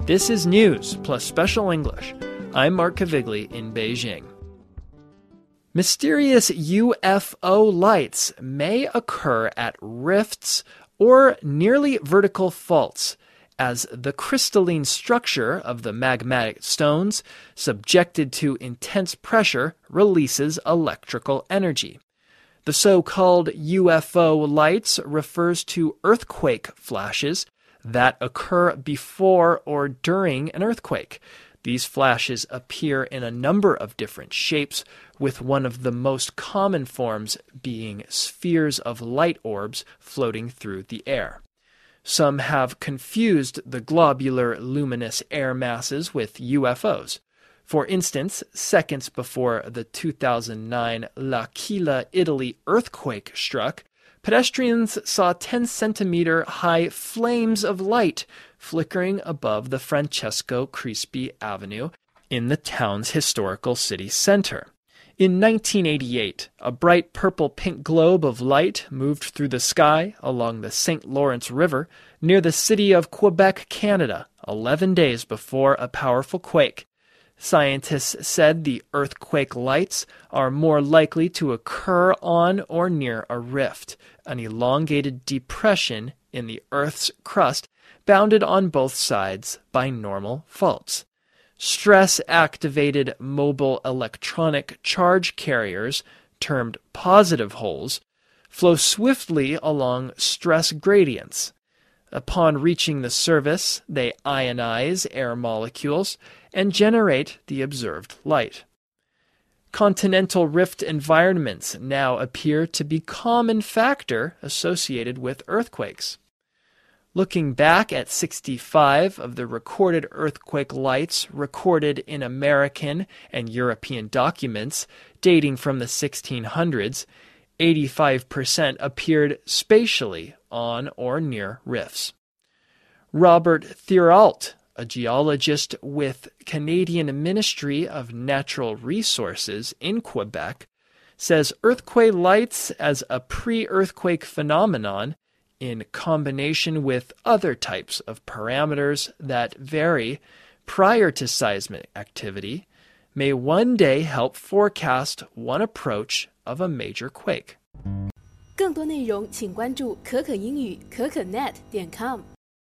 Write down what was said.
This is News plus Special English. I'm Mark Cavigli in Beijing. Mysterious UFO lights may occur at rifts or nearly vertical faults as the crystalline structure of the magmatic stones, subjected to intense pressure, releases electrical energy. The so-called UFO lights refers to earthquake flashes that occur before or during an earthquake. These flashes appear in a number of different shapes, with one of the most common forms being spheres of light orbs floating through the air. Some have confused the globular luminous air masses with UFOs. For instance, seconds before the 2009 L'Aquila, Italy earthquake struck, pedestrians saw 10-centimeter high flames of light flickering above the Francesco Crispi Avenue in the town's historical city center. In 1988, a bright purple-pink globe of light moved through the sky along the St. Lawrence River near the city of Quebec, Canada, 11 days before a powerful quake. Scientists said the earthquake lights are more likely to occur on or near a rift, an elongated depression in the Earth's crust bounded on both sides by normal faults. Stress-activated mobile electronic charge carriers, termed positive holes, flow swiftly along stress gradients. Upon reaching the surface, they ionize air molecules and generate the observed light. Continental rift environments now appear to be a common factor associated with earthquakes. Looking back at 65 of the recorded earthquake lights recorded in American and European documents dating from the 1600s, 85% appeared spatially on or near rifts. Robert Thirault, a geologist with Canadian Ministry of Natural Resources in Quebec, says earthquake lights as a pre-earthquake phenomenon in combination with other types of parameters that vary prior to seismic activity may one day help forecast one approach of a major quake. 更多内容请关注可可英语可可net.com